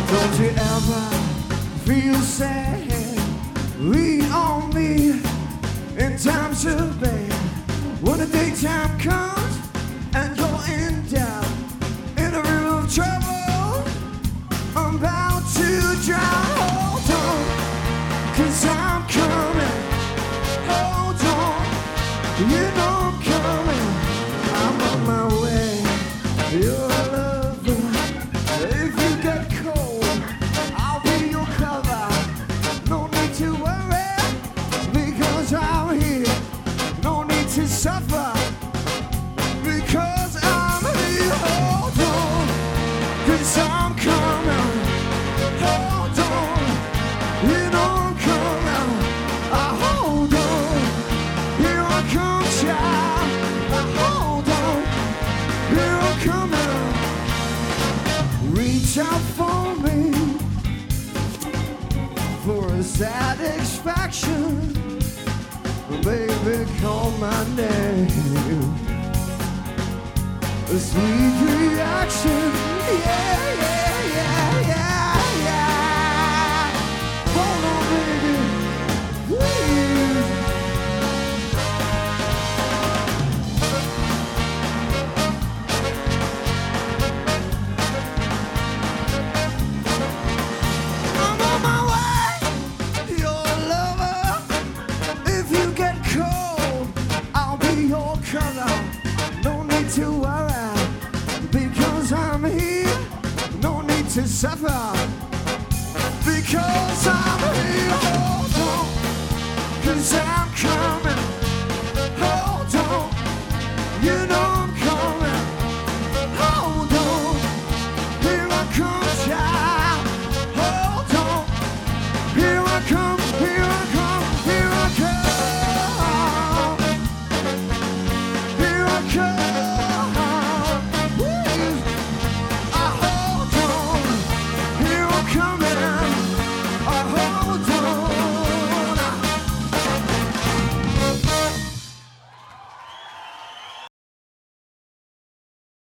Don't you ever feel sad? Lean on me in times of bad. When the daytime comes and you're in doubt, in a river of trouble, I'm about to drown. Hold on, 'cause I'm coming. Hold on, you know I'm coming. I'm on my way. You're a lover. If you get cold, I'll be your cover. No need to worry, because I'm here. No need to suffer, because I'm here. Hold on, 'cause I'm coming. Hold on, you know I'm coming. Hold on, here I come, child. Hold on, here I'm coming. Reach out for me for a satisfaction. Baby, call my name. A sweet reaction. Yeah, yeah, yeah, yeah, yeah. Hold on, baby. Please. I'm on my way. You're a lover. If you get cold, I'll be your color. No need to worry, because I'm here. No need to suffer, because I'm here. Hold on, 'cause I'm coming.